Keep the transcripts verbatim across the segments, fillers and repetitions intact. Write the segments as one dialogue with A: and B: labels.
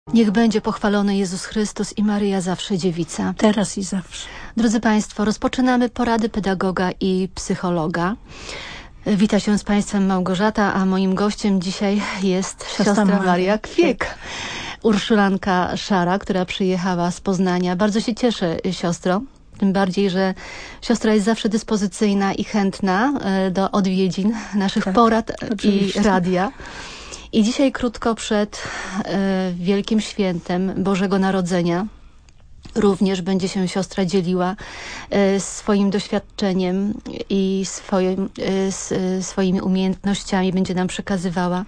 A: Niech będzie pochwalony Jezus Chrystus i Maryja zawsze dziewica.
B: Teraz i zawsze.
A: Drodzy Państwo, rozpoczynamy porady pedagoga i psychologa. Wita się z Państwem Małgorzata, a moim gościem dzisiaj jest siostra, siostra Maria, Maria Kwiek. Urszulanka Szara, która przyjechała z Poznania. Bardzo się cieszę, siostro. Tym bardziej, że siostra jest zawsze dyspozycyjna i chętna do odwiedzin naszych tak, porad oczywiście. I radia. I dzisiaj krótko przed e, Wielkim Świętem Bożego Narodzenia również będzie się siostra dzieliła e, swoim doświadczeniem i swoim, e, s, e, swoimi umiejętnościami, będzie nam przekazywała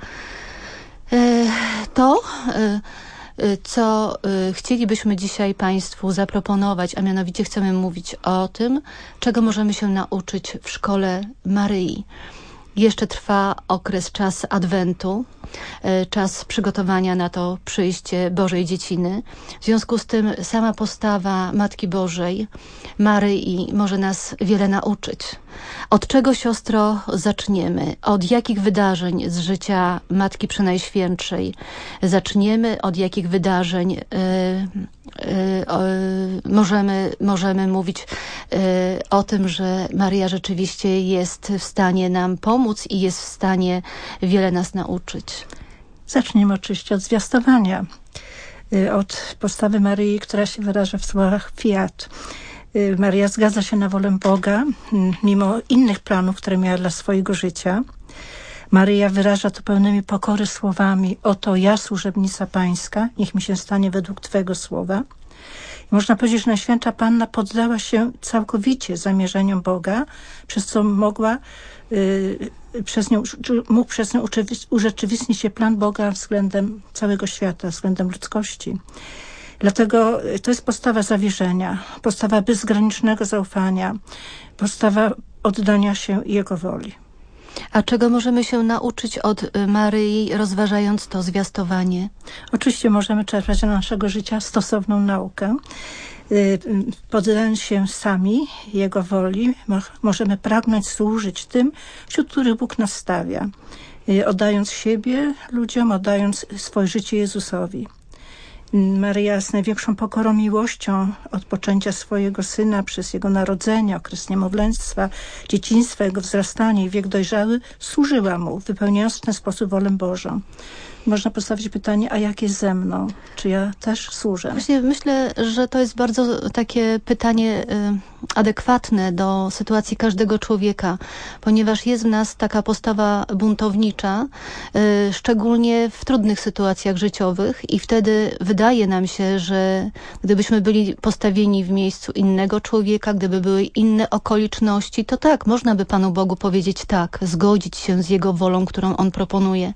A: e, to, e, co e, chcielibyśmy dzisiaj Państwu zaproponować, a mianowicie chcemy mówić o tym, czego możemy się nauczyć w Szkole Maryi. Jeszcze trwa okres, czas Adwentu, czas przygotowania na to przyjście Bożej Dzieciny. W związku z tym sama postawa Matki Bożej, Maryi, może nas wiele nauczyć. Od czego, siostro, zaczniemy? Od jakich wydarzeń z życia Matki Przenajświętszej zaczniemy? Od jakich wydarzeń yy, yy, yy, możemy, możemy mówić yy, o tym, że Maryja rzeczywiście jest w stanie nam pomóc i jest w stanie wiele nas nauczyć?
B: Zaczniemy oczywiście od zwiastowania, od postawy Maryi, która się wyraża w słowach fiat. Maryja zgadza się na wolę Boga, mimo innych planów, które miała dla swojego życia. Maryja wyraża to pełnymi pokory słowami: oto ja, służebnica Pańska, niech mi się stanie według Twego słowa. I można powiedzieć, że Najświętsza Panna poddała się całkowicie zamierzeniom Boga, przez co mogła yy, przez nią, mógł przez nią urzeczywistnić się plan Boga względem całego świata, względem ludzkości. Dlatego to jest postawa zawierzenia, postawa bezgranicznego zaufania, postawa oddania się Jego woli.
A: A czego możemy się nauczyć od Maryi, rozważając to zwiastowanie?
B: Oczywiście możemy czerpać do naszego życia stosowną naukę. Poddając się sami Jego woli, możemy pragnąć służyć tym, wśród których Bóg nas stawia, oddając siebie ludziom, oddając swoje życie Jezusowi. Maryja z największą pokorą, miłością od poczęcia swojego Syna przez Jego narodzenie, okres niemowlęctwa, dzieciństwa, Jego wzrastanie i wiek dojrzały służyła Mu, wypełniając w ten sposób wolę Bożą. Można postawić pytanie, a jak jest ze mną? Czy ja też służę?
A: Właśnie myślę, że to jest bardzo takie pytanie y, adekwatne do sytuacji każdego człowieka, ponieważ jest w nas taka postawa buntownicza, y, szczególnie w trudnych sytuacjach życiowych, i wtedy wydaje nam się, że gdybyśmy byli postawieni w miejscu innego człowieka, gdyby były inne okoliczności, to tak, można by Panu Bogu powiedzieć tak, zgodzić się z Jego wolą, którą On proponuje.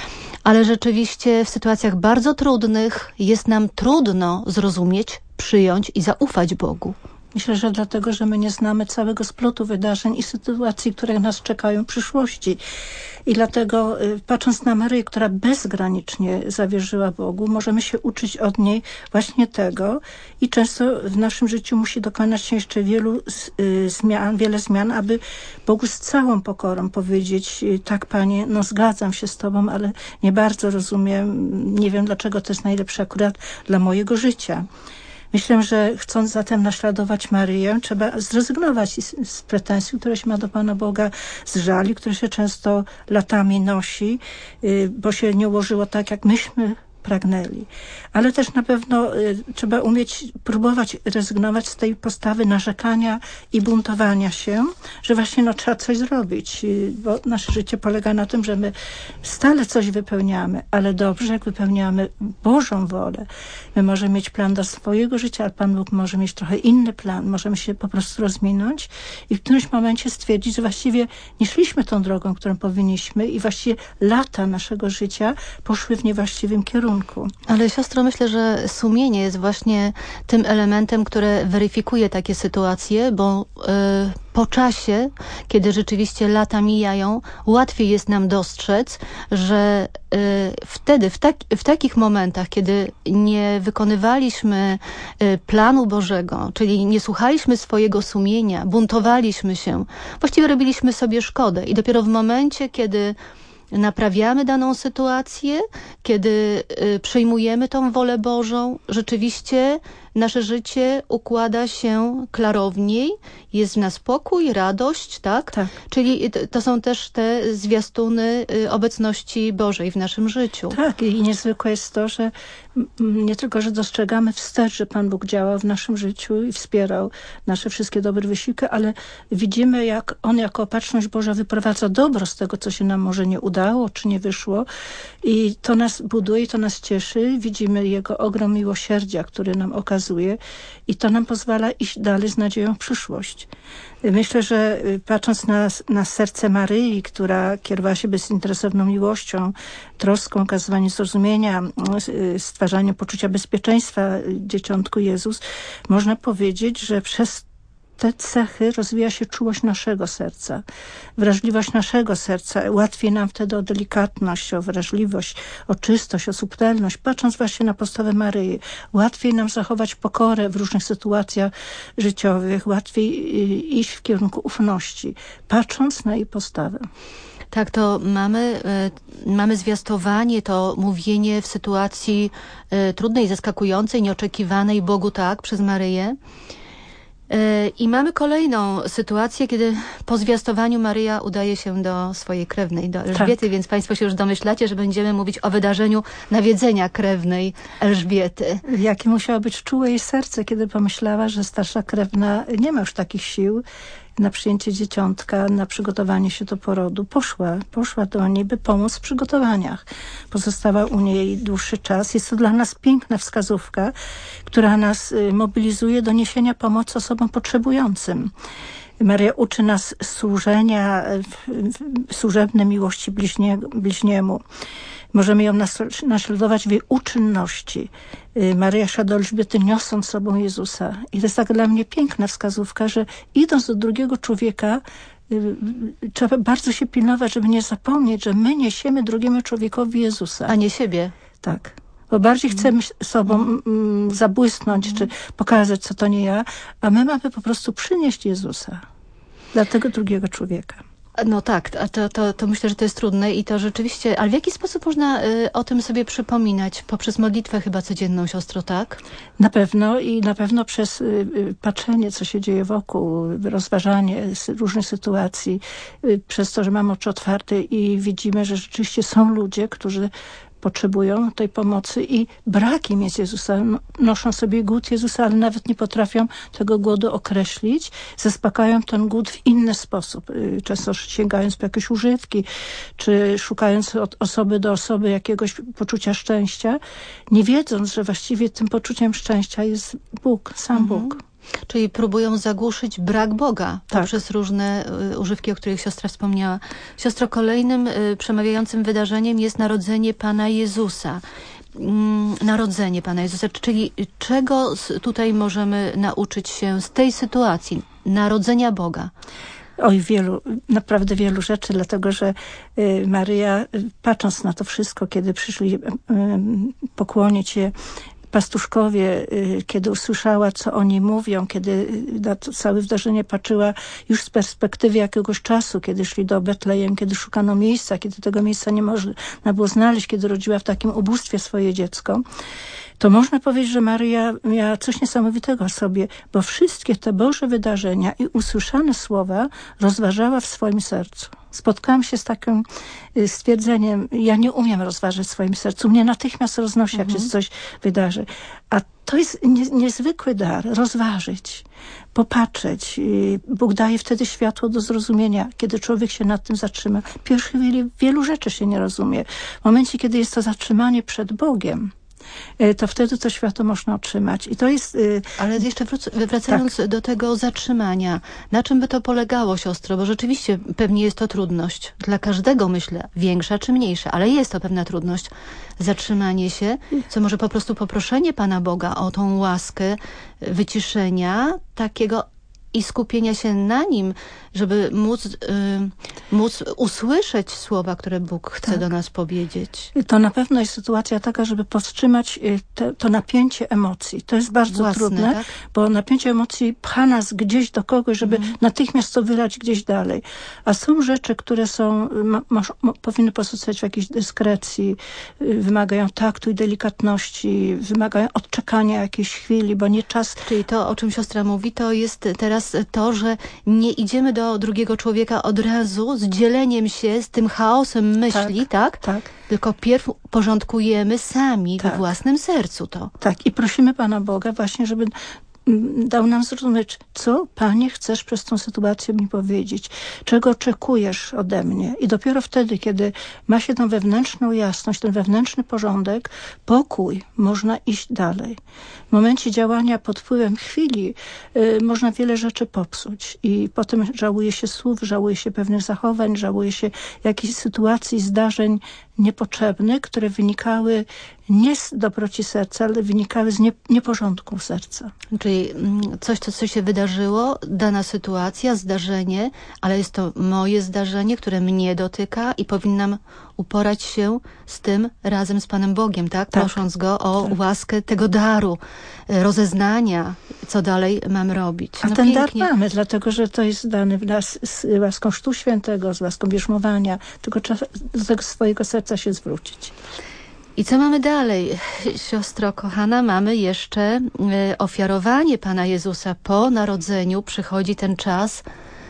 A: Ale rzeczywiście w sytuacjach bardzo trudnych jest nam trudno zrozumieć, przyjąć i zaufać Bogu.
B: Myślę, że dlatego, że my nie znamy całego splotu wydarzeń i sytuacji, które nas czekają w przyszłości. I dlatego, patrząc na Maryję, która bezgranicznie zawierzyła Bogu, możemy się uczyć od niej właśnie tego. I często w naszym życiu musi dokonać się jeszcze wielu zmian, wiele zmian, aby Bogu z całą pokorą powiedzieć: tak, Panie, no zgadzam się z Tobą, ale nie bardzo rozumiem, nie wiem, dlaczego to jest najlepsze akurat dla mojego życia. Myślę, że chcąc zatem naśladować Maryję, trzeba zrezygnować z, z pretensji, które się ma do Pana Boga, z żali, które się często latami nosi, bo się nie ułożyło tak, jak myśmy pragnęli. Ale też na pewno y, trzeba umieć próbować rezygnować z tej postawy narzekania i buntowania się, że właśnie no, trzeba coś zrobić, y, bo nasze życie polega na tym, że my stale coś wypełniamy, ale dobrze, jak wypełniamy Bożą wolę. My możemy mieć plan do swojego życia, ale Pan Bóg może mieć trochę inny plan. Możemy się po prostu rozminąć i w którymś momencie stwierdzić, że właściwie nie szliśmy tą drogą, którą powinniśmy, i właściwie lata naszego życia poszły w niewłaściwym kierunku.
A: Ale siostro, myślę, że sumienie jest właśnie tym elementem, które weryfikuje takie sytuacje, bo y, po czasie, kiedy rzeczywiście lata mijają, łatwiej jest nam dostrzec, że y, wtedy, w, tak, w takich momentach, kiedy nie wykonywaliśmy y, planu Bożego, czyli nie słuchaliśmy swojego sumienia, buntowaliśmy się, właściwie robiliśmy sobie szkodę. I dopiero w momencie, kiedy naprawiamy daną sytuację, kiedy przyjmujemy tą wolę Bożą, rzeczywiście nasze życie układa się klarowniej, jest w nas pokój, radość, tak?
B: Tak.
A: Czyli to są też te zwiastuny obecności Bożej w naszym życiu.
B: Tak, i niezwykłe jest to, że nie tylko, że dostrzegamy wstecz, że Pan Bóg działał w naszym życiu i wspierał nasze wszystkie dobre wysiłki, ale widzimy, jak On jako opatrzność Boża wyprowadza dobro z tego, co się nam może nie udało, czy nie wyszło. I to nas buduje, to nas cieszy. Widzimy Jego ogrom miłosierdzia, który nam okazuje i to nam pozwala iść dalej z nadzieją w przyszłość. Myślę, że patrząc na, na serce Maryi, która kierowała się bezinteresowną miłością, troską, okazywaniem zrozumienia, stwarzaniem poczucia bezpieczeństwa dzieciątku Jezus, można powiedzieć, że przez te cechy rozwija się czułość naszego serca, wrażliwość naszego serca. Łatwiej nam wtedy o delikatność, o wrażliwość, o czystość, o subtelność. Patrząc właśnie na postawę Maryi, łatwiej nam zachować pokorę w różnych sytuacjach życiowych, łatwiej iść w kierunku ufności, patrząc na jej postawę.
A: Tak, to mamy, y, mamy zwiastowanie, to mówienie w sytuacji y, trudnej, zaskakującej, nieoczekiwanej Bogu tak przez Maryję. I mamy kolejną sytuację, kiedy po zwiastowaniu Maryja udaje się do swojej krewnej, do Elżbiety, tak. Więc Państwo się już domyślacie, że będziemy mówić o wydarzeniu nawiedzenia krewnej Elżbiety.
B: Jakie musiało być czułe jej serce, kiedy pomyślała, że starsza krewna nie ma już takich sił na przyjęcie dzieciątka, na przygotowanie się do porodu. Poszła, poszła do niej, by pomóc w przygotowaniach. Pozostała u niej dłuższy czas. Jest to dla nas piękna wskazówka, która nas mobilizuje do niesienia pomocy osobom potrzebującym. Maria uczy nas służenia, służebnej miłości bliźnie, bliźniemu. Możemy ją naśladować w jej uczynności. Maryja szła do Elżbiety, niosąc sobą Jezusa. I to jest tak dla mnie piękna wskazówka, że idąc do drugiego człowieka, trzeba bardzo się pilnować, żeby nie zapomnieć, że my niesiemy drugiemu człowiekowi Jezusa.
A: A nie siebie.
B: Tak. Bo bardziej chcemy sobą mm, zabłysnąć, mm. czy pokazać, co to nie ja, a my mamy po prostu przynieść Jezusa dla tego drugiego człowieka.
A: No tak, to, to, to myślę, że to jest trudne i to rzeczywiście, ale w jaki sposób można y, o tym sobie przypominać? Poprzez modlitwę chyba codzienną, siostro, tak?
B: Na pewno i na pewno przez y, patrzenie, co się dzieje wokół, rozważanie różnych sytuacji, y, przez to, że mamy oczy otwarte i widzimy, że rzeczywiście są ludzie, którzy potrzebują tej pomocy i brak im jest Jezusa. Noszą sobie głód Jezusa, ale nawet nie potrafią tego głodu określić. Zaspokajają ten głód w inny sposób. Często sięgając po jakieś używki, czy szukając od osoby do osoby jakiegoś poczucia szczęścia, nie wiedząc, że właściwie tym poczuciem szczęścia jest Bóg, sam mhm. Bóg.
A: Czyli próbują zagłuszyć brak Boga
B: tak.
A: poprzez różne y, używki, o których siostra wspomniała. Siostro, kolejnym y, przemawiającym wydarzeniem jest narodzenie Pana Jezusa. Mm, narodzenie Pana Jezusa, czyli czego tutaj możemy nauczyć się z tej sytuacji narodzenia Boga?
B: Oj, wielu, naprawdę wielu rzeczy, dlatego że y, Maryja, y, patrząc na to wszystko, kiedy przyszli y, y, pokłonić się pastuszkowie, kiedy usłyszała, co oni mówią, kiedy na to całe wydarzenie patrzyła już z perspektywy jakiegoś czasu, kiedy szli do Betlejem, kiedy szukano miejsca, kiedy tego miejsca nie można było znaleźć, kiedy rodziła w takim ubóstwie swoje dziecko, to można powiedzieć, że Maryja miała coś niesamowitego w sobie, bo wszystkie te Boże wydarzenia i usłyszane słowa rozważała w swoim sercu. Spotkałam się z takim stwierdzeniem, ja nie umiem rozważyć w swoim sercu, mnie natychmiast roznosi, jak mhm. się coś wydarzy. A to jest nie, niezwykły dar, rozważyć, popatrzeć. Bóg daje wtedy światło do zrozumienia, kiedy człowiek się nad tym zatrzyma. W pierwszej chwili wielu rzeczy się nie rozumie. W momencie, kiedy jest to zatrzymanie przed Bogiem, to wtedy to światło można otrzymać. I to jest...
A: Ale jeszcze wróc- wracając tak. do tego zatrzymania, na czym by to polegało, siostro? Bo rzeczywiście pewnie jest to trudność. Dla każdego, myślę, większa czy mniejsza, ale jest to pewna trudność. Zatrzymanie się, co może po prostu poproszenie Pana Boga o tą łaskę wyciszenia, takiego i skupienia się na Nim, żeby móc, y, móc usłyszeć słowa, które Bóg chce tak. do nas powiedzieć.
B: To na pewno jest sytuacja taka, żeby powstrzymać te, to napięcie emocji. To jest bardzo
A: Własne,
B: trudne, tak? Bo napięcie emocji pcha nas gdzieś do kogoś, żeby mm. natychmiast to wylać gdzieś dalej. A są rzeczy, które są, ma, ma, powinny pozostać w jakiejś dyskrecji, wymagają taktu i delikatności, wymagają odczekania jakiejś chwili, bo nie czas...
A: Czyli to, o czym siostra mówi, to jest teraz to, że nie idziemy do drugiego człowieka od razu z dzieleniem się z tym chaosem myśli, tak?
B: Tak, tak.
A: Tylko pierw porządkujemy sami
B: tak.
A: we własnym sercu to.
B: Tak, i prosimy Pana Boga właśnie, żeby dał nam zrozumieć, co, Panie, chcesz przez tą sytuację mi powiedzieć, czego oczekujesz ode mnie. I dopiero wtedy, kiedy ma się tą wewnętrzną jasność, ten wewnętrzny porządek, pokój, można iść dalej. W momencie działania pod wpływem chwili y, można wiele rzeczy popsuć i potem żałuje się słów, żałuje się pewnych zachowań, żałuje się jakichś sytuacji, zdarzeń niepotrzebnych, które wynikały nie z dobroci serca, ale wynikały z nie, nieporządku serca.
A: Czyli coś, co, co się wydarzyło, dana sytuacja, zdarzenie, ale jest to moje zdarzenie, które mnie dotyka i powinnam uporać się z tym razem z Panem Bogiem, tak?
B: tak.
A: Prosząc Go o
B: tak.
A: łaskę tego daru, rozeznania, co dalej mam robić.
B: A
A: no
B: ten
A: pięknie.
B: dar mamy, dlatego że to jest dany w nas z łaską Chrztu Świętego, z łaską bierzmowania, tylko trzeba do tego swojego serca się zwrócić.
A: I co mamy dalej, siostro kochana? Mamy jeszcze y, ofiarowanie Pana Jezusa po narodzeniu. Przychodzi ten czas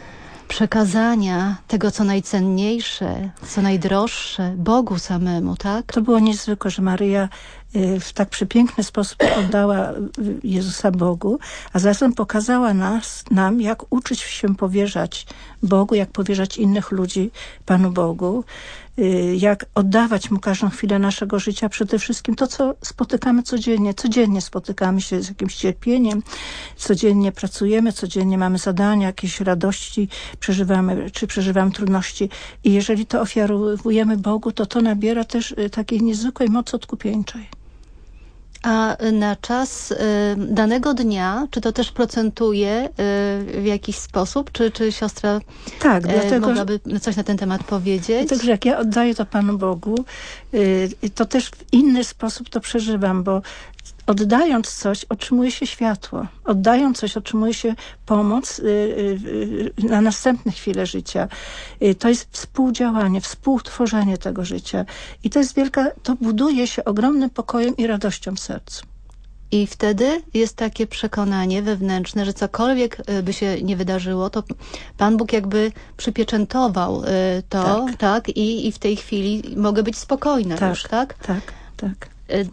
A: przekazania tego, co najcenniejsze, co najdroższe Bogu samemu, tak?
B: To było niezwykłe, że Maryja w tak przepiękny sposób oddała Jezusa Bogu, a zarazem pokazała nas, nam, jak uczyć się powierzać Bogu, jak powierzać innych ludzi Panu Bogu, jak oddawać Mu każdą chwilę naszego życia, przede wszystkim to, co spotykamy codziennie. Codziennie spotykamy się z jakimś cierpieniem, codziennie pracujemy, codziennie mamy zadania, jakieś radości przeżywamy, czy przeżywamy trudności. I jeżeli to ofiarujemy Bogu, to to nabiera też takiej niezwykłej mocy odkupieńczej.
A: A na czas y, danego dnia, czy to też procentuje y, w jakiś sposób? Czy, czy siostra
B: tak, dlatego,
A: y, mogłaby coś na ten temat powiedzieć?
B: Także jak ja oddaję to Panu Bogu, y, to też w inny sposób to przeżywam, bo oddając coś, otrzymuje się światło. Oddając coś, otrzymuje się pomoc y, y, y, na następne chwile życia. Y, to jest współdziałanie, współtworzenie tego życia. I to jest wielka, to buduje się ogromnym pokojem i radością w sercu.
A: I wtedy jest takie przekonanie wewnętrzne, że cokolwiek by się nie wydarzyło, to Pan Bóg jakby przypieczętował to, tak, tak i, i w tej chwili mogę być spokojna
B: tak,
A: już, tak?
B: Tak, tak.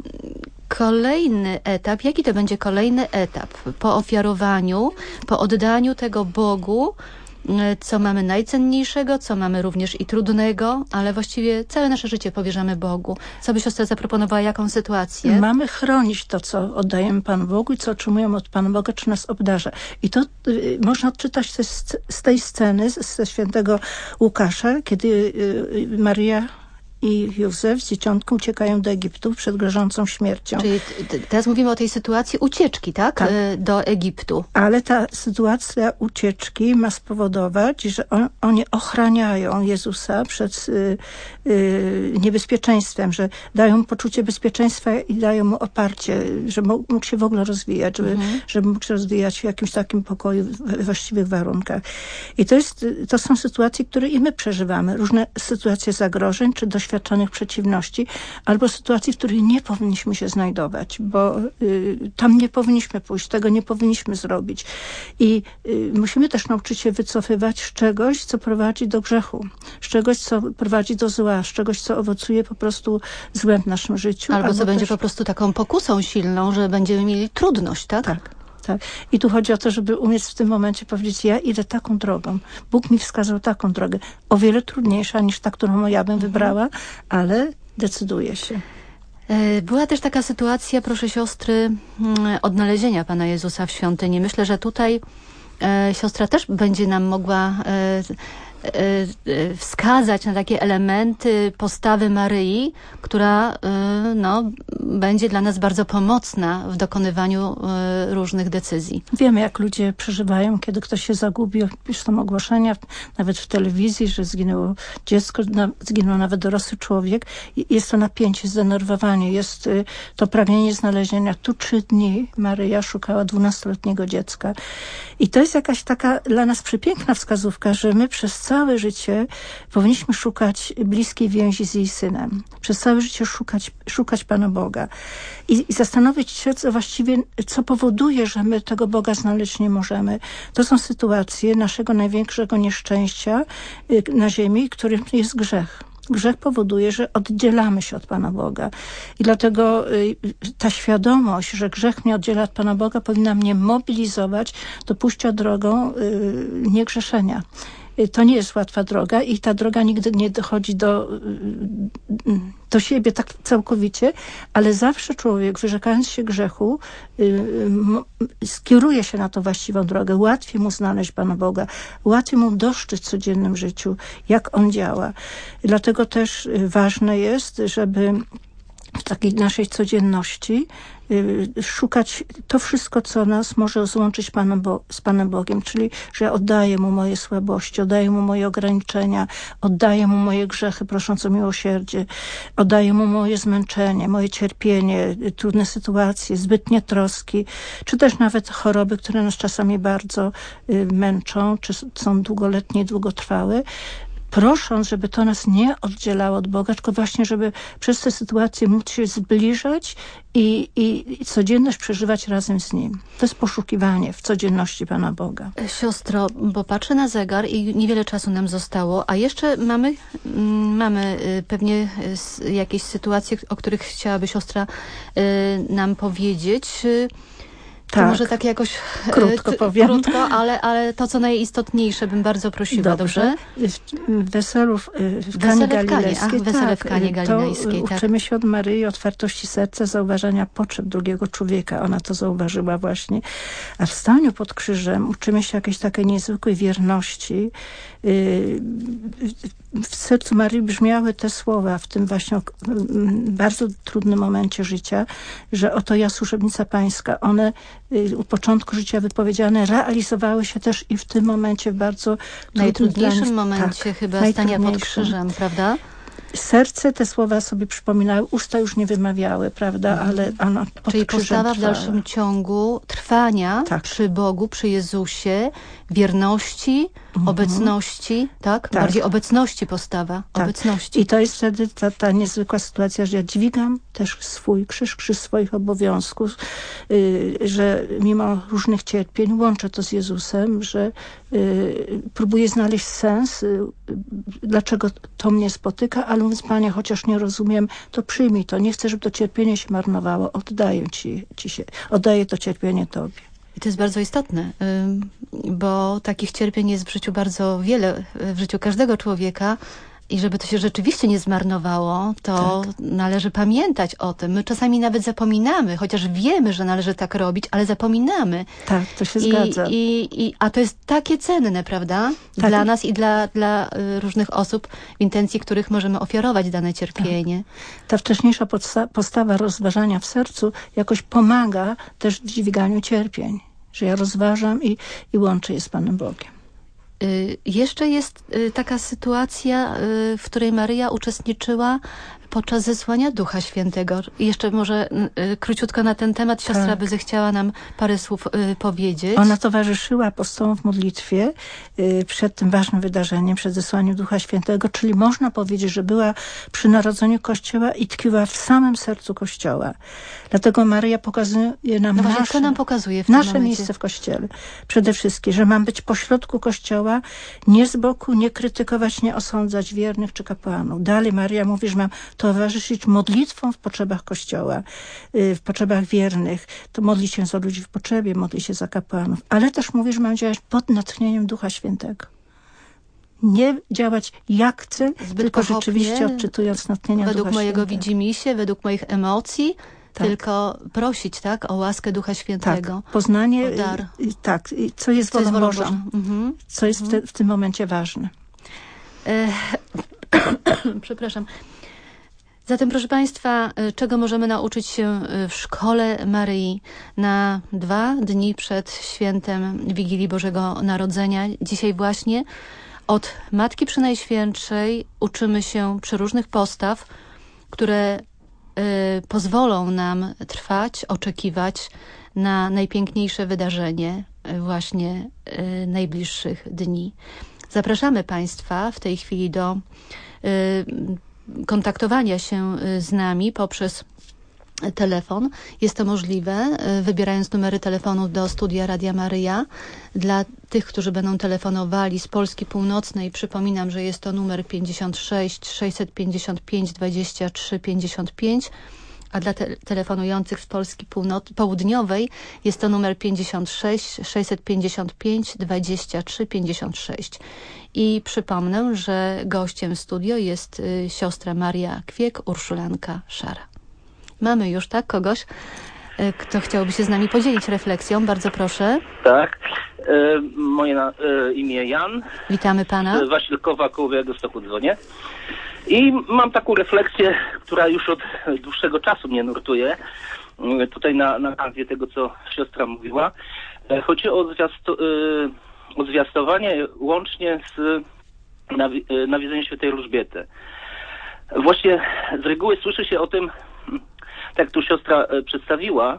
A: Kolejny etap, jaki to będzie kolejny etap? Po ofiarowaniu, po oddaniu tego Bogu, co mamy najcenniejszego, co mamy również i trudnego, ale właściwie całe nasze życie powierzamy Bogu. Co by siostra zaproponowała, jaką sytuację?
B: Mamy chronić to, co oddajemy Panu Bogu i co otrzymujemy od Pana Boga, czy nas obdarza. I to y, można odczytać z, z tej sceny, z, ze świętego Łukasza, kiedy y, y, Maryja i Józef z dzieciątką uciekają do Egiptu przed grożącą śmiercią.
A: Czyli t- teraz mówimy o tej sytuacji ucieczki, tak? tak. Do Egiptu.
B: Ale ta sytuacja ucieczki ma spowodować, że on, oni ochraniają Jezusa przed y, y, niebezpieczeństwem, że dają mu poczucie bezpieczeństwa i dają mu oparcie, że mógł się w ogóle rozwijać, żeby, mhm. żeby mógł się rozwijać w jakimś takim pokoju, w właściwych warunkach. I to jest, to są sytuacje, które i my przeżywamy. Różne sytuacje zagrożeń, czy doświadczeń doświadczonych przeciwności, albo sytuacji, w której nie powinniśmy się znajdować, bo y, tam nie powinniśmy pójść, tego nie powinniśmy zrobić. I y, musimy też nauczyć się wycofywać z czegoś, co prowadzi do grzechu, z czegoś, co prowadzi do zła, z czegoś, co owocuje po prostu złem w naszym życiu.
A: Albo, albo co
B: też...
A: będzie po prostu taką pokusą silną, że będziemy mieli trudność, tak?
B: Tak. Tak. I tu chodzi o to, żeby umieć w tym momencie powiedzieć, ja idę taką drogą. Bóg mi wskazał taką drogę. O wiele trudniejsza niż ta, którą ja bym mhm. wybrała, ale decyduję się.
A: Była też taka sytuacja, proszę siostry, odnalezienia Pana Jezusa w świątyni. Myślę, że tutaj e, siostra też będzie nam mogła e, wskazać na takie elementy postawy Maryi, która no, będzie dla nas bardzo pomocna w dokonywaniu różnych decyzji.
B: Wiemy, jak ludzie przeżywają, kiedy ktoś się zagubi. Już są ogłoszenia, nawet w telewizji, że zginęło dziecko, zginął nawet dorosły człowiek. Jest to napięcie, zdenerwowanie, jest to pragnienie znalezienia. Tu trzy dni Maryja szukała dwunastoletniego dziecka. I to jest jakaś taka dla nas przepiękna wskazówka, że my przez całe życie powinniśmy szukać bliskiej więzi z jej synem. Przez całe życie szukać, szukać Pana Boga. I, i zastanowić się, co właściwie, co powoduje, że my tego Boga znaleźć nie możemy. To są sytuacje naszego największego nieszczęścia na ziemi, którym jest grzech. Grzech powoduje, że oddzielamy się od Pana Boga. I dlatego y, ta świadomość, że grzech mnie oddziela od Pana Boga, powinna mnie mobilizować do pójścia drogą y, niegrzeszenia. To nie jest łatwa droga i ta droga nigdy nie dochodzi do, do siebie tak całkowicie, ale zawsze człowiek, wyrzekając się grzechu, skieruje się na tą właściwą drogę. Łatwiej mu znaleźć Pana Boga, łatwiej mu dostrzec w codziennym życiu, jak On działa. Dlatego też ważne jest, żeby w takiej naszej codzienności szukać to wszystko, co nas może złączyć Panem Bo- z Panem Bogiem, czyli, że ja oddaję Mu moje słabości, oddaję Mu moje ograniczenia, oddaję Mu moje grzechy, prosząc o miłosierdzie, oddaję Mu moje zmęczenie, moje cierpienie, trudne sytuacje, zbytnie troski, czy też nawet choroby, które nas czasami bardzo y, męczą, czy są długoletnie, długotrwałe, prosząc, żeby to nas nie oddzielało od Boga, tylko właśnie, żeby przez te sytuacje móc się zbliżać i, i, i codzienność przeżywać razem z Nim. To jest poszukiwanie w codzienności Pana Boga.
A: Siostro, bo patrzę na zegar i niewiele czasu nam zostało, a jeszcze mamy, mamy pewnie jakieś sytuacje, o których chciałaby siostra nam powiedzieć. To tak. Może tak jakoś
B: krótko
A: t-
B: powiem.
A: Krótko, ale, ale to, co najistotniejsze, bym bardzo prosiła, dobrze?
B: dobrze? W weselu w, w Kanie Galilejskiej,
A: wesele w Kanie Galilejskiej,
B: to
A: tak.
B: uczymy się od Maryi otwartości serca, zauważania potrzeb drugiego człowieka. Ona to zauważyła właśnie. A w staniu pod krzyżem uczymy się jakiejś takiej niezwykłej wierności. W sercu Maryi brzmiały te słowa w tym właśnie bardzo trudnym momencie życia, że oto ja, służebnica Pańska. One u początku życia wypowiedziane realizowały się też i w tym momencie w bardzo
A: najtrudniejszym
B: dla...
A: momencie
B: tak,
A: chyba stania pod krzyżem, prawda?
B: Serce te słowa sobie przypominały, usta już nie wymawiały, prawda, ale ono pod
A: Czyli
B: krzyżem
A: postawa
B: trwała.
A: w dalszym ciągu trwania
B: tak.
A: przy Bogu, przy Jezusie, wierności, mhm. obecności, tak?
B: tak?
A: Bardziej obecności postawa, tak. obecności.
B: I to jest wtedy ta, ta niezwykła sytuacja, że ja dźwigam też swój krzyż, krzyż swoich obowiązków, yy, że mimo różnych cierpień łączę to z Jezusem, że yy, próbuję znaleźć sens, yy, dlaczego to mnie spotyka, ale mówiąc, Panie, chociaż nie rozumiem, to przyjmij to. Nie chcę, żeby to cierpienie się marnowało. Oddaję ci, ci się, oddaję to cierpienie Tobie.
A: I to jest bardzo istotne, bo takich cierpień jest w życiu bardzo wiele, w życiu każdego człowieka. I żeby to się rzeczywiście nie zmarnowało, to tak. należy pamiętać o tym. My czasami nawet zapominamy, chociaż wiemy, że należy tak robić, ale zapominamy.
B: Tak, to się
A: I,
B: zgadza.
A: I, i, a to jest takie cenne, prawda? Tak. Dla nas i dla, dla różnych osób, w intencji których możemy ofiarować dane cierpienie.
B: Tak. Ta wcześniejsza podsta- postawa rozważania w sercu jakoś pomaga też w dźwiganiu cierpień. Że ja rozważam i, i łączę je z Panem Bogiem.
A: Y, jeszcze jest y, taka sytuacja, y, w której Maryja uczestniczyła podczas zesłania Ducha Świętego. I jeszcze może y, króciutko na ten temat siostra tak. by zechciała nam parę słów y, powiedzieć.
B: Ona towarzyszyła apostołom w modlitwie y, przed tym ważnym wydarzeniem, przed zesłaniem Ducha Świętego, czyli można powiedzieć, że była przy narodzeniu Kościoła i tkwiła w samym sercu Kościoła. Dlatego Maryja pokazuje nam
A: no
B: nasze,
A: właśnie, co nam pokazuje w tym
B: nasze
A: momencie?
B: miejsce w Kościele. Przede wszystkim, że mam być pośrodku Kościoła, nie z boku, nie krytykować, nie osądzać wiernych czy kapłanów. Dalej Maryja mówi, że mam towarzyszyć modlitwą w potrzebach Kościoła, w potrzebach wiernych. To modli się za ludzi w potrzebie, modli się za kapłanów. Ale też mówi, że mam działać pod natchnieniem Ducha Świętego. Nie działać jak chcę, Zbyt tylko pochopnie, rzeczywiście odczytując natchnienia Ducha Świętego.
A: Według mojego widzimisię, według moich emocji, tak. tylko prosić, tak, o łaskę Ducha Świętego.
B: Tak, poznanie,
A: o dar.
B: tak, co jest wolą Bożą,
A: mhm.
B: co jest
A: mhm.
B: w, te, w tym momencie ważne.
A: E, przepraszam. Zatem, proszę Państwa, czego możemy nauczyć się w Szkole Maryi na dwa dni przed świętem Wigilii Bożego Narodzenia? Dzisiaj właśnie od Matki Przenajświętszej uczymy się przeróżnych postaw, które y, pozwolą nam trwać, oczekiwać na najpiękniejsze wydarzenie właśnie y, najbliższych dni. Zapraszamy Państwa w tej chwili do y, kontaktowania się z nami poprzez telefon. Jest to możliwe, wybierając numery telefonu do studia Radia Maryja. Dla tych, którzy będą telefonowali z Polski Północnej, przypominam, że jest to numer pięćdziesiąt sześć sześćset pięćdziesiąt pięć dwadzieścia trzy pięćdziesiąt pięć, a dla te telefonujących z Polski Północ Południowej jest to numer pięćdziesiąt sześć sześćset pięćdziesiąt pięć dwadzieścia trzy pięćdziesiąt sześć. I przypomnę, że gościem studio jest y, siostra Maria Kwiek, Urszulanka Szara. Mamy już, tak, kogoś, y, kto chciałby się z nami podzielić refleksją. Bardzo proszę.
C: Tak. E, moje na, e, imię Jan.
A: Witamy pana.
C: Z Wasilkowa, koło Białegostoku dzwonię. I mam taką refleksję, która już od dłuższego czasu mnie nurtuje. Tutaj na, na kanwie tego, co siostra mówiła. E, chodzi o, zwiasto, e, o zwiastowanie łącznie z nawi nawiedzeniem świętej Elżbiety. Właśnie z reguły słyszy się o tym, tak jak tu siostra e, przedstawiła,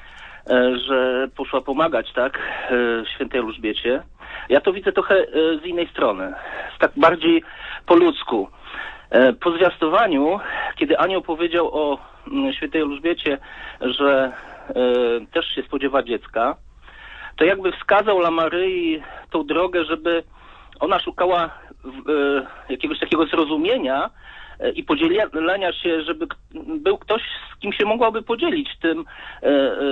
C: e, że poszła pomagać, tak, e, świętej Elżbiecie. Ja to widzę trochę e, z innej strony. Tak bardziej po ludzku. Po zwiastowaniu, kiedy anioł powiedział o świętej Elżbiecie, że e, też się spodziewa dziecka, to jakby wskazał dla Maryi tą drogę, żeby ona szukała e, jakiegoś takiego zrozumienia e, i podzielenia się, żeby był ktoś, z kim się mogłaby podzielić tym, e,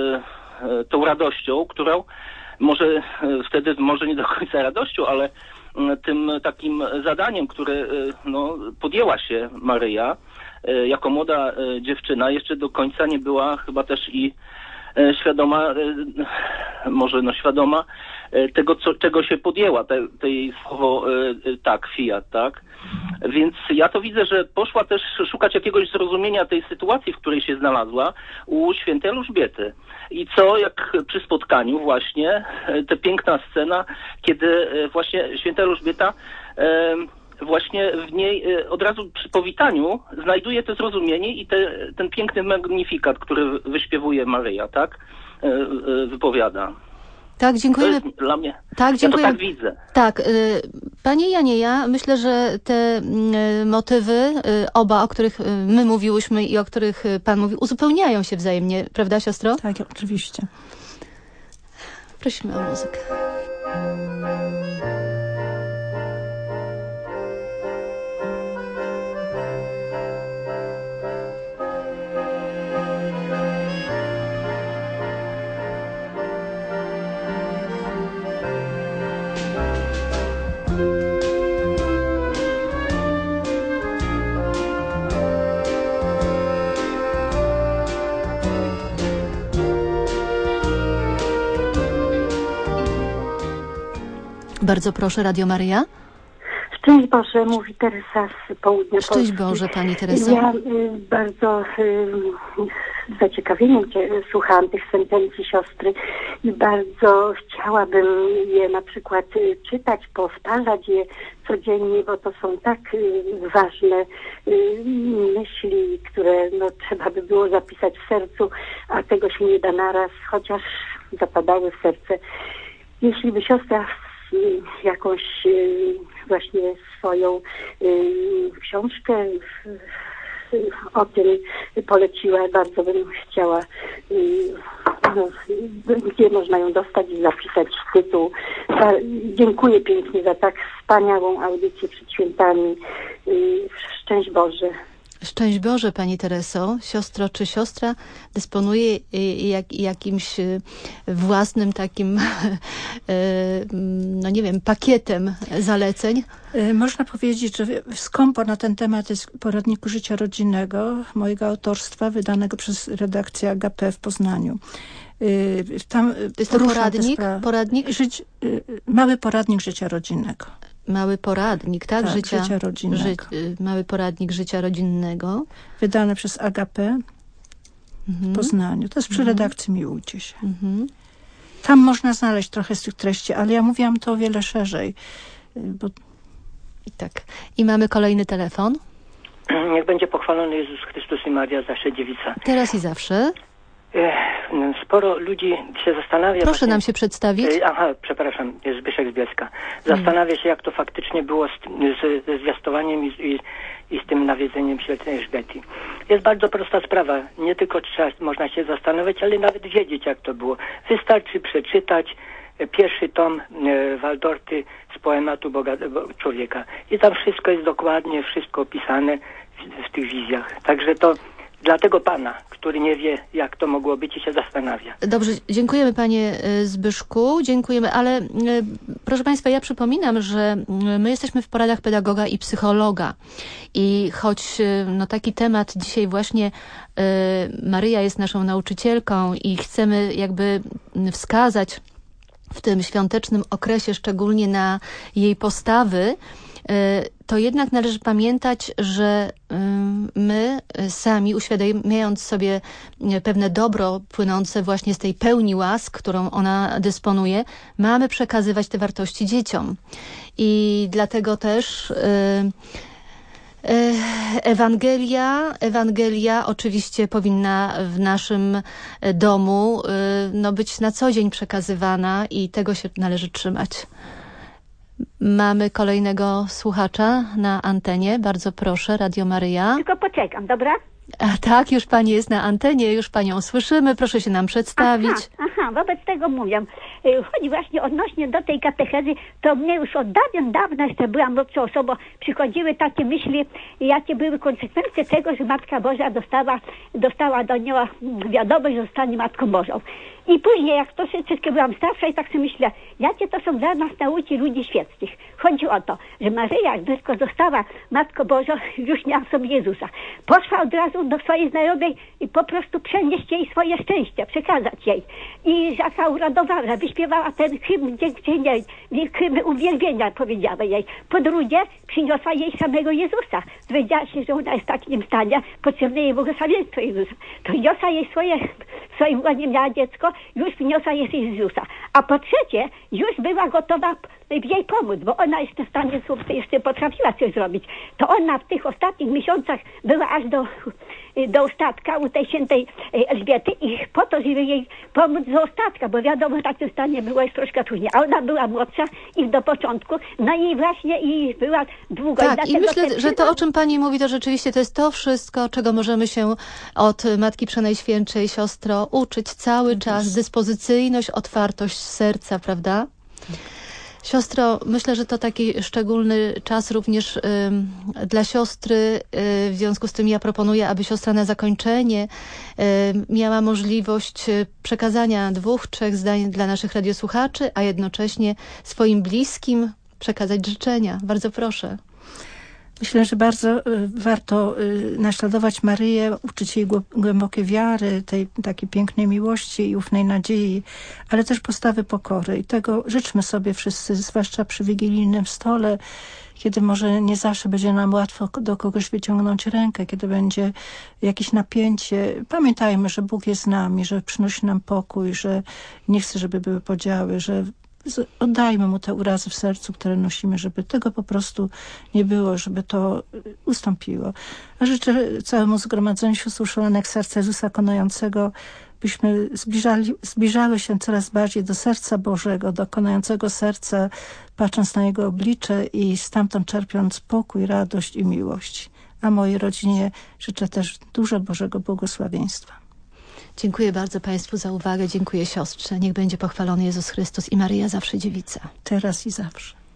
C: e, tą radością, którą może e, wtedy, może nie do końca radością, ale tym takim zadaniem, które no, podjęła się Maryja jako młoda dziewczyna, jeszcze do końca nie była chyba też i świadoma, może no świadoma tego, co, czego się podjęła, te, tej słowo tak, fiat, tak. Więc ja to widzę, że poszła też szukać jakiegoś zrozumienia tej sytuacji, w której się znalazła u świętej Elżbiety. I co, jak przy spotkaniu właśnie, ta piękna scena, kiedy właśnie święta Elżbieta e, właśnie w niej e, od razu przy powitaniu znajduje to zrozumienie i te, ten piękny magnifikat, który wyśpiewuje Maryja, tak, e, e, wypowiada.
A: Tak, dziękujemy.
C: Dla mnie.
A: Tak, dziękuję.
C: Ja to tak widzę.
A: Tak, panie Janie, ja myślę, że te motywy, oba, o których my mówiłyśmy i o których pan mówił, uzupełniają się wzajemnie, prawda, siostro?
B: Tak, oczywiście.
A: Prosimy o muzykę. Bardzo proszę, Radio Maryja.
D: Szczęść Boże, mówi Teresa z południa
A: Szczęść
D: Polski.
A: Boże, Pani Tereso.
D: Ja y, bardzo y, z zaciekawieniem słuchałam tych sentencji siostry i bardzo chciałabym je na przykład y, czytać, powtarzać je codziennie, bo to są tak y, ważne y, myśli, które no, trzeba by było zapisać w sercu, a tego się nie da naraz, chociaż zapadały w serce. Jeśli by siostra jakąś właśnie swoją książkę o tym poleciła, bardzo bym chciała, no, gdzie można ją dostać i zapisać tytuł. Dziękuję pięknie za tak wspaniałą audycję przed świętami. Szczęść Boże.
A: Szczęść Boże, Pani Tereso. Siostro czy siostra dysponuje jak, jakimś własnym takim, no nie wiem, pakietem zaleceń?
B: Można powiedzieć, że skąpo na ten temat jest w poradniku życia rodzinnego mojego autorstwa, wydanego przez redakcję Agape w Poznaniu. Tam
A: to jest to poradnik?
B: Spra-
A: poradnik?
B: Żyć, mały poradnik życia rodzinnego.
A: mały poradnik, tak?
B: tak
A: życia,
B: życia rodzinnego.
A: Ży, mały poradnik życia rodzinnego.
B: Wydany przez Agapę w Poznaniu. To jest przy redakcji Miłujcie się.
A: Mhm.
B: Tam można znaleźć trochę z tych treści, ale ja mówiłam to o wiele szerzej. Bo...
A: I tak. I mamy kolejny telefon.
E: Niech będzie pochwalony Jezus Chrystus i Maria, zawsze dziewica.
A: Teraz i zawsze.
E: Sporo ludzi się zastanawia...
A: Proszę
E: właśnie,
A: nam się przedstawić.
E: Aha, przepraszam, jest Zbyszek z Bielska. Zastanawia się, jak to faktycznie było z, z, ze zwiastowaniem i, i, i z tym nawiedzeniem Świętej Elżbiety. Jest bardzo prosta sprawa. Nie tylko trzeba, można się zastanawiać, ale nawet wiedzieć, jak to było. Wystarczy przeczytać pierwszy tom e, Waldorty z poematu Boga, Bo, człowieka. I tam wszystko jest dokładnie, wszystko opisane w, w tych wizjach. Także to dla tego pana, który nie wie, jak to mogło być i się zastanawia.
A: Dobrze, dziękujemy panie Zbyszku, dziękujemy, ale proszę państwa, ja przypominam, że my jesteśmy w poradach pedagoga i psychologa i choć no, taki temat dzisiaj właśnie y, Maryja jest naszą nauczycielką i chcemy jakby wskazać w tym świątecznym okresie szczególnie na jej postawy, to jednak należy pamiętać, że my sami, uświadamiając sobie pewne dobro płynące właśnie z tej pełni łask, którą ona dysponuje, mamy przekazywać te wartości dzieciom. I dlatego też Ewangelia, Ewangelia oczywiście powinna w naszym domu no, być na co dzień przekazywana i tego się należy trzymać. Mamy kolejnego słuchacza na antenie. Bardzo proszę, Radio Maryja.
F: Tylko poczekam, dobra?
A: A tak, już pani jest na antenie, już panią słyszymy. Proszę się nam przedstawić.
F: Aha, aha, wobec tego mówię. Chodzi właśnie odnośnie do tej katechezy, to mnie już od dawien dawna, jeszcze byłam młodszą osobą, przychodziły takie myśli, jakie były konsekwencje tego, że Matka Boża dostała, dostała do niego wiadomość, że zostanie Matką Bożą. I później, jak to troszeczkę byłam starsza i tak sobie myślę, jakie to są dla nas nauki ludzi świeckich. Chodzi o to, że Maryja, jak tylko została Matką Bożą, już miała w sobie Jezusa. Poszła od razu do swojej znajomej i po prostu przenieść jej swoje szczęście, przekazać jej. I jaka uradowała, wyśpiewała ten hymn dziękczynienia, hymn uwielbienia, powiedziała jej. Po drugie, przyniosła jej samego Jezusa. Dowiedziała się, że ona jest w takim stanie, potrzebne jej błogosławieństwo Jezusa. To niosła jej swoje, w swoim łonie miała dziecko, już przyniosła jej Jezusa. A po trzecie, już była gotowa jej pomóc, bo ona jeszcze w stanie jeszcze potrafiła coś zrobić. To ona w tych ostatnich miesiącach była aż do, do ostatka u tej świętej Elżbiety i po to, żeby jej pomóc do ostatka, bo wiadomo, w takim stanie była już troszkę później. A ona była młodsza i do początku, no i właśnie i była długo.
A: Tak,
F: i,
A: i myślę,
F: ten...
A: że to, o czym pani mówi, to rzeczywiście to jest to wszystko, czego możemy się od Matki Przenajświętszej, siostro, uczyć cały czas. Dyspozycyjność, otwartość serca, prawda? Siostro, myślę, że to taki szczególny czas również y, dla siostry. Y, w związku z tym ja proponuję, aby siostra na zakończenie y, miała możliwość przekazania dwóch, trzech zdań dla naszych radiosłuchaczy, a jednocześnie swoim bliskim przekazać życzenia. Bardzo proszę.
B: Myślę, że bardzo warto naśladować Maryję, uczyć jej głębokiej wiary, tej takiej pięknej miłości i ufnej nadziei, ale też postawy pokory. I tego życzmy sobie wszyscy, zwłaszcza przy wigilijnym stole, kiedy może nie zawsze będzie nam łatwo do kogoś wyciągnąć rękę, kiedy będzie jakieś napięcie. Pamiętajmy, że Bóg jest z nami, że przynosi nam pokój, że nie chce, żeby były podziały, że oddajmy mu te urazy w sercu, które nosimy, żeby tego po prostu nie było, żeby to ustąpiło. A życzę całemu zgromadzeniu sióstr uszanowanych serca Jezusa Konającego, byśmy zbliżali, zbliżały się coraz bardziej do serca Bożego, do konającego serca, patrząc na Jego oblicze i stamtąd czerpiąc pokój, radość i miłość. A mojej rodzinie życzę też dużo Bożego błogosławieństwa.
A: Dziękuję bardzo Państwu za uwagę. Dziękuję siostrze. Niech będzie pochwalony Jezus Chrystus i Maryja zawsze dziewica.
B: Teraz i zawsze.